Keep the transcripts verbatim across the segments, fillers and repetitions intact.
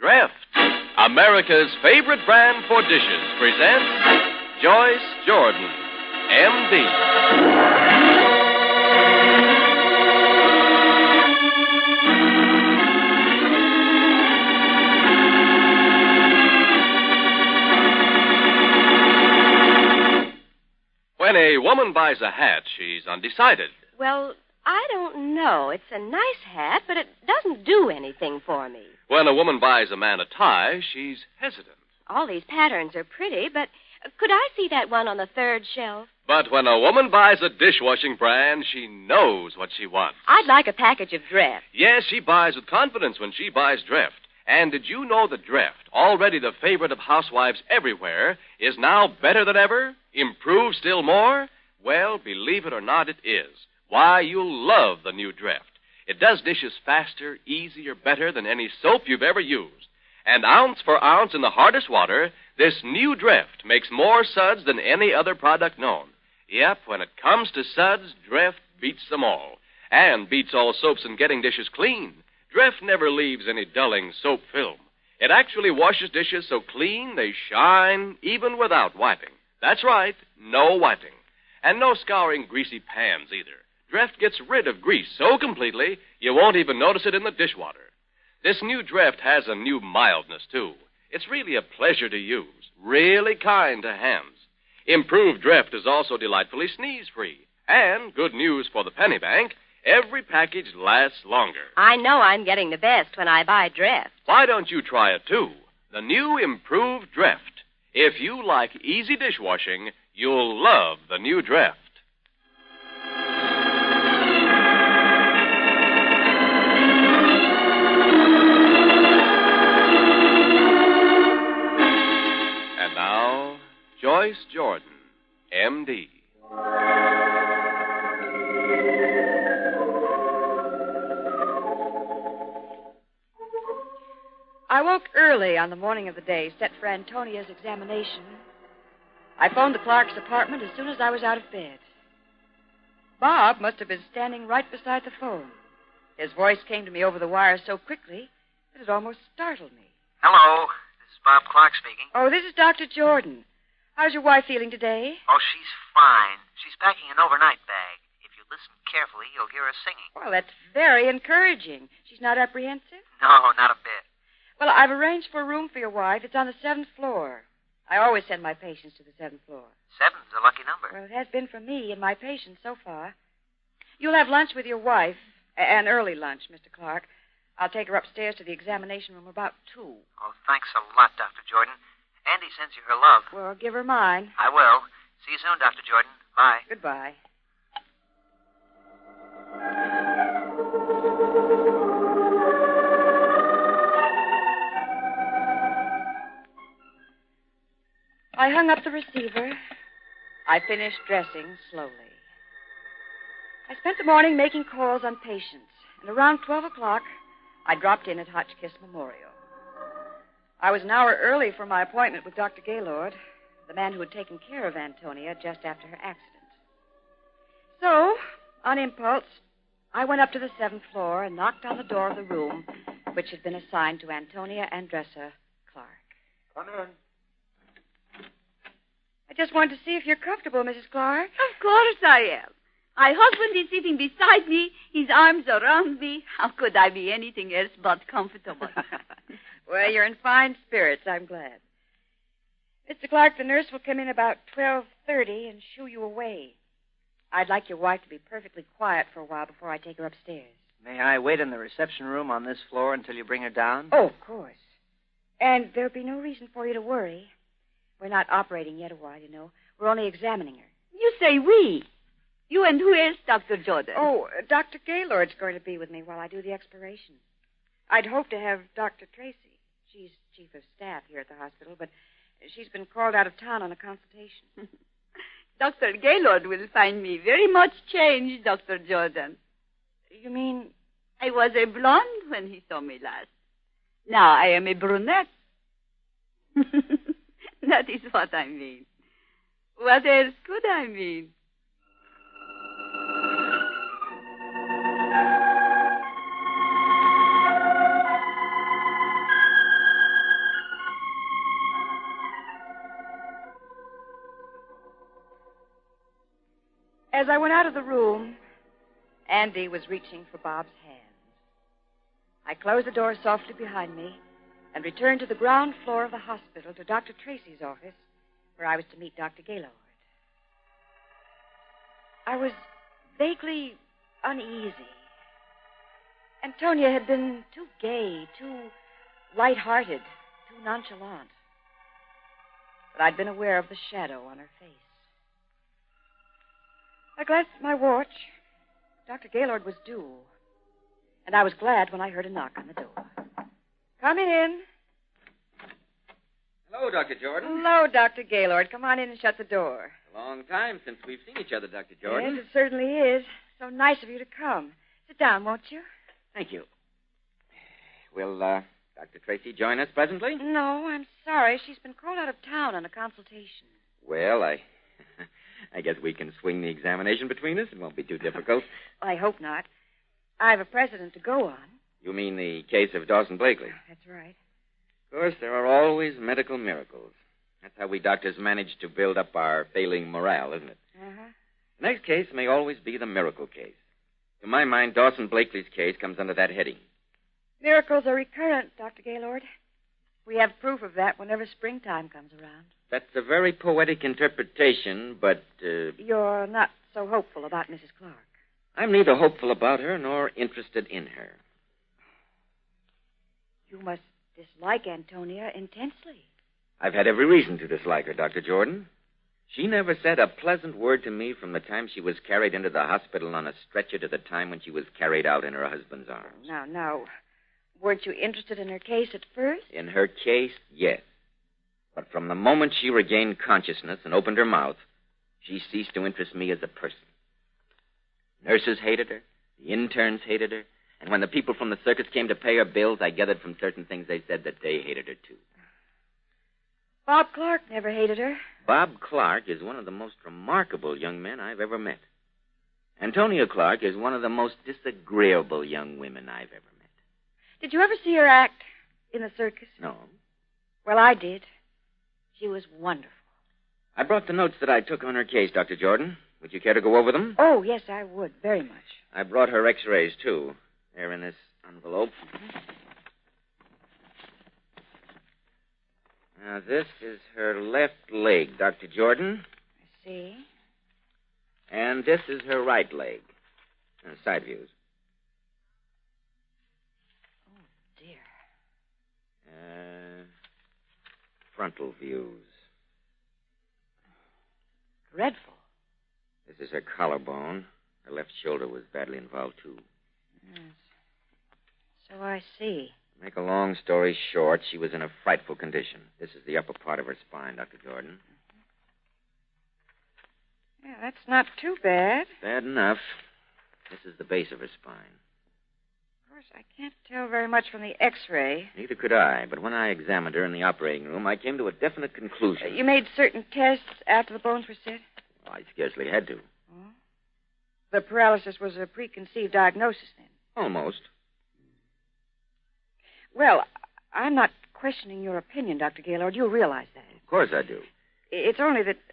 Dreft, America's favorite brand for dishes, presents Joyce Jordan, M D. When a woman buys a hat, she's undecided. Well, I don't know. It's a nice hat, but it doesn't do anything for me. When a woman buys a man a tie, she's hesitant. All these patterns are pretty, but could I see that one on the third shelf? But when a woman buys a dishwashing brand, she knows what she wants. I'd like a package of Dreft. Yes, she buys with confidence when she buys Dreft. And did you know that Dreft, already the favorite of housewives everywhere, is now better than ever? Improved still more? Well, believe it or not, it is. Why, you'll love the new Dreft. It does dishes faster, easier, better than any soap you've ever used. And ounce for ounce in the hardest water, this new Dreft makes more suds than any other product known. Yep, when it comes to suds, Dreft beats them all. And beats all soaps in getting dishes clean. Dreft never leaves any dulling soap film. It actually washes dishes so clean they shine even without wiping. That's right, no wiping. And no scouring greasy pans either. Dreft gets rid of grease so completely you won't even notice it in the dishwater. This new Dreft has a new mildness, too. It's really a pleasure to use, really kind to hands. Improved Dreft is also delightfully sneeze-free. And, good news for the penny bank, every package lasts longer. I know I'm getting the best when I buy Dreft. Why don't you try it, too? The new improved Dreft. If you like easy dishwashing, you'll love the new Dreft. And now, Joyce Jordan, M D. I woke early on the morning of the day set for Antonia's examination. I phoned the Clark's apartment as soon as I was out of bed. Bob must have been standing right beside the phone. His voice came to me over the wire so quickly that it almost startled me. Hello, this is Bob Clark speaking. Oh, this is Doctor Jordan. How's your wife feeling today? Oh, she's fine. She's packing an overnight bag. If you listen carefully, you'll hear her singing. Well, that's very encouraging. She's not apprehensive? No, not a bit. Well, I've arranged for a room for your wife. It's on the seventh floor. I always send my patients to the seventh floor. Seven's a lucky number. Well, it has been for me and my patients so far. You'll have lunch with your wife, an early lunch, Mister Clark. I'll take her upstairs to the examination room about two. Oh, thanks a lot, Doctor Jordan. Andy sends you her love. Well, give her mine. I will. See you soon, Doctor Jordan. Bye. Goodbye. I hung up the receiver. I finished dressing slowly. I spent the morning making calls on patients, and around twelve o'clock, I dropped in at Hotchkiss Memorial. I was an hour early for my appointment with Doctor Gaylord, the man who had taken care of Antonia just after her accident. So, on impulse, I went up to the seventh floor and knocked on the door of the room which had been assigned to Antonia Andressa Clark. Come in. I just wanted to see if you're comfortable, Missus Clark. Of course I am. My husband is sitting beside me, his arms around me. How could I be anything else but comfortable? Well, you're in fine spirits, I'm glad. Mister Clark, the nurse will come in about twelve thirty and shoo you away. I'd like your wife to be perfectly quiet for a while before I take her upstairs. May I wait in the reception room on this floor until you bring her down? Oh, of course. And there'll be no reason for you to worry. We're not operating yet a while, you know. We're only examining her. You say we. You and who else, Doctor Jordan? Oh, uh, Doctor Gaylord's going to be with me while I do the exploration. I'd hoped to have Doctor Tracy. She's chief of staff here at the hospital, but she's been called out of town on a consultation. Doctor Gaylord will find me very much changed, Doctor Jordan. You mean? I was a blonde when he saw me last. Now I am a brunette. That is what I mean. What else could I mean? As I went out of the room, Andy was reaching for Bob's hand. I closed the door softly behind me and returned to the ground floor of the hospital to Doctor Tracy's office, where I was to meet Doctor Gaylord. I was vaguely uneasy. Antonia had been too gay, too light-hearted, too nonchalant. But I'd been aware of the shadow on her face. I glanced at my watch. Doctor Gaylord was due. And I was glad when I heard a knock on the door. Come in. Hello, Doctor Jordan. Hello, Doctor Gaylord. Come on in and shut the door. A long time since we've seen each other, Doctor Jordan. Yes, it certainly is. So nice of you to come. Sit down, won't you? Thank you. Will uh, Doctor Tracy join us presently? No, I'm sorry. She's been called out of town on a consultation. Well, I... I guess we can swing the examination between us. It won't be too difficult. I hope not. I have a precedent to go on. You mean the case of Dawson Blakely? That's right. Of course, there are always medical miracles. That's how we doctors manage to build up our failing morale, isn't it? Uh-huh. The next case may always be the miracle case. To my mind, Dawson Blakely's case comes under that heading. Miracles are recurrent, Doctor Gaylord. We have proof of that whenever springtime comes around. That's a very poetic interpretation, but... Uh, You're not so hopeful about Missus Clark. I'm neither hopeful about her nor interested in her. You must dislike Antonia intensely. I've had every reason to dislike her, Doctor Jordan. She never said a pleasant word to me from the time she was carried into the hospital on a stretcher to the time when she was carried out in her husband's arms. Now, now, weren't you interested in her case at first? In her case, yes. But from the moment she regained consciousness and opened her mouth, she ceased to interest me as a person. Nurses hated her. The interns hated her. And when the people from the circus came to pay her bills, I gathered from certain things they said that they hated her, too. Bob Clark never hated her. Bob Clark is one of the most remarkable young men I've ever met. Antonia Clark is one of the most disagreeable young women I've ever met. Did you ever see her act in the circus? No. Well, I did. She was wonderful. I brought the notes that I took on her case, Doctor Jordan. Would you care to go over them? Oh, yes, I would, very much. I brought her x-rays, too. They're in this envelope. Now, this is her left leg, Doctor Jordan. I see. And this is her right leg. Uh, side views. Oh, dear. Uh, frontal views. Dreadful. This is her collarbone. Her left shoulder was badly involved, too. Yes. So I see. To make a long story short, she was in a frightful condition. This is the upper part of her spine, Doctor Jordan. Yeah, that's not too bad. Bad enough. This is the base of her spine. Of course, I can't tell very much from the x-ray. Neither could I, but when I examined her in the operating room, I came to a definite conclusion. Uh, you made certain tests after the bones were set? Oh, I scarcely had to. Oh. The paralysis was a preconceived diagnosis, then? Almost. Well, I'm not questioning your opinion, Doctor Gaylord. You realize that. Of course I do. It's only that...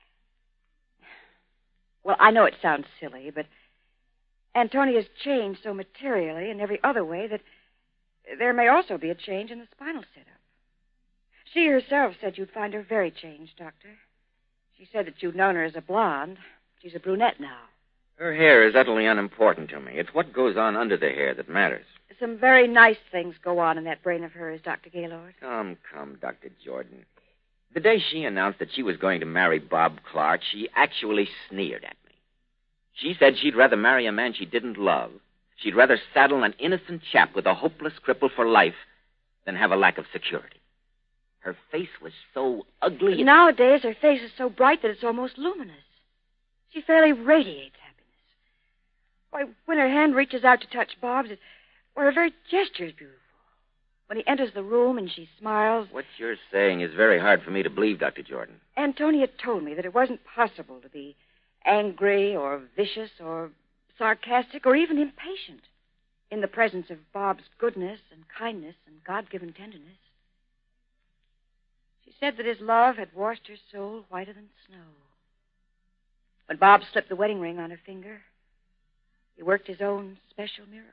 Well, I know it sounds silly, but Antonia's changed so materially in every other way that there may also be a change in the spinal setup. She herself said you'd find her very changed, Doctor. She said that you'd known her as a blonde. She's a brunette now. Her hair is utterly unimportant to me. It's what goes on under the hair that matters. Some very nice things go on in that brain of hers, Doctor Gaylord. Come, come, Doctor Jordan. The day she announced that she was going to marry Bob Clark, she actually sneered at me. She said she'd rather marry a man she didn't love. She'd rather saddle an innocent chap with a hopeless cripple for life than have a lack of security. Her face was so ugly. But nowadays, her face is so bright that it's almost luminous. She fairly radiates happiness. Why, when her hand reaches out to touch Bob's, it, well, her very gesture is beautiful. When he enters the room and she smiles... What you're saying is very hard for me to believe, Doctor Jordan. Antonia told me that it wasn't possible to be angry or vicious or sarcastic or even impatient in the presence of Bob's goodness and kindness and God-given tenderness. She said that his love had washed her soul whiter than snow. When Bob slipped the wedding ring on her finger, he worked his own special miracle.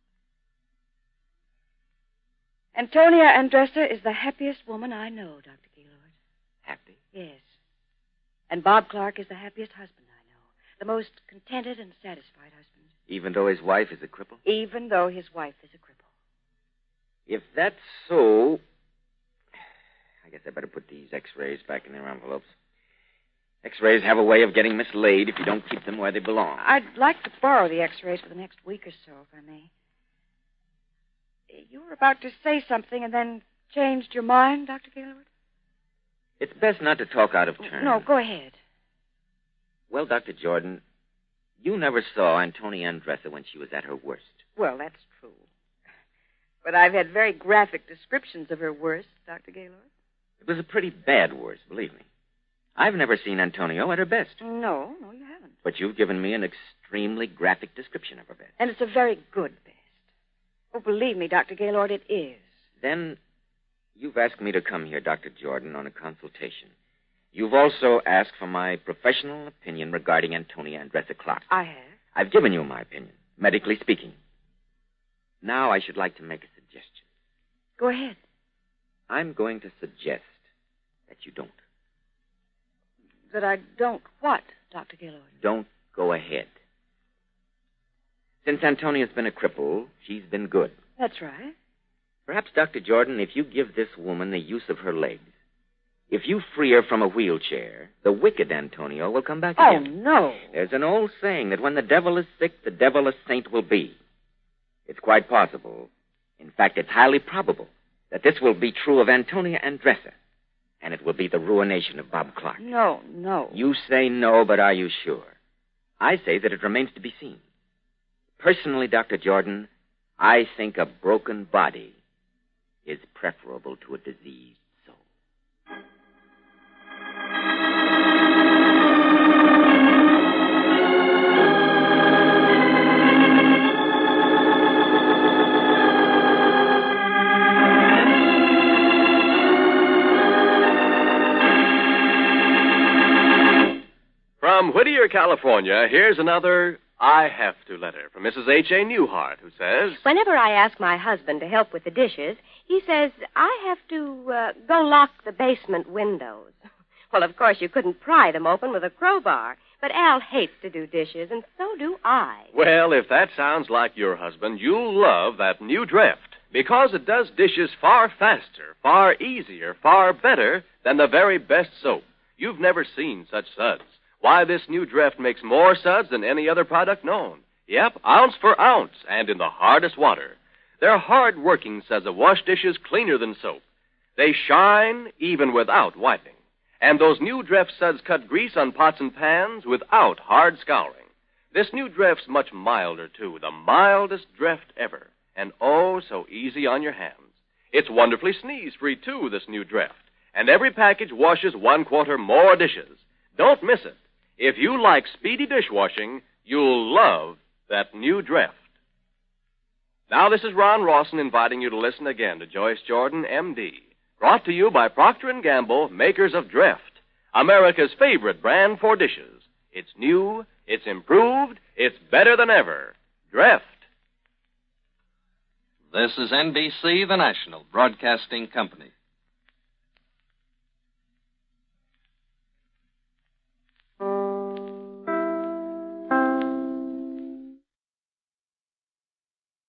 Antonia Andressa is the happiest woman I know, Doctor Gaylord. Happy? Yes. And Bob Clark is the happiest husband I know. The most contented and satisfied husband. Even though his wife is a cripple? Even though his wife is a cripple. If that's so, I guess I better put these x-rays back in their envelopes. X-rays have a way of getting mislaid if you don't keep them where they belong. I'd like to borrow the x-rays for the next week or so, if I may. You were about to say something and then changed your mind, Doctor Gaylord? It's best not to talk out of turn. No, go ahead. Well, Doctor Jordan, you never saw Antonia Andressa when she was at her worst. Well, that's true. But I've had very graphic descriptions of her worst, Doctor Gaylord. It was a pretty bad worst, believe me. I've never seen Antonio at her best. No, no, you haven't. But you've given me an extremely graphic description of her best. And it's a very good best. Oh, believe me, Doctor Gaylord, it is. Then you've asked me to come here, Doctor Jordan, on a consultation. You've also asked for my professional opinion regarding Antonia Andressa Clark. I have. I've given you my opinion, medically speaking. Now I should like to make a suggestion. Go ahead. I'm going to suggest that you don't. That I don't what, Doctor Gaylord? Don't go ahead. Since Antonia's been a cripple, she's been good. That's right. Perhaps, Doctor Jordan, if you give this woman the use of her legs, if you free her from a wheelchair, the wicked Antonio will come back Oh, again. no. There's an old saying that when the devil is sick, the devil a saint will be. It's quite possible, in fact, it's highly probable, that this will be true of Antonia Andressa, and it will be the ruination of Bob Clark. No, no. You say no, but are you sure? I say that it remains to be seen. Personally, Doctor Jordan, I think a broken body is preferable to a diseased soul. From Whittier, California, here's another I Have To letter from Missus H A. Newhart, who says, Whenever I ask my husband to help with the dishes, he says I have to uh, go lock the basement windows. Well, of course, you couldn't pry them open with a crowbar, but Al hates to do dishes, and so do I. Well, if that sounds like your husband, you'll love that new Dreft, because it does dishes far faster, far easier, far better than the very best soap. You've never seen such suds. Why, this new Dreft makes more suds than any other product known. Yep, ounce for ounce, and in the hardest water. They're hard-working suds that wash dishes cleaner than soap. They shine even without wiping. And those new Dreft suds cut grease on pots and pans without hard scouring. This new Dreft's much milder, too, the mildest Dreft ever. And oh, so easy on your hands. It's wonderfully sneeze-free, too, this new Dreft. And every package washes one quarter more dishes. Don't miss it. If you like speedy dishwashing, you'll love that new Dreft. Now, this is Ron Rawson inviting you to listen again to Joyce Jordan, M D. Brought to you by Procter and Gamble, makers of Dreft, America's favorite brand for dishes. It's new, it's improved, it's better than ever. Dreft. This is N B C, the national broadcasting company.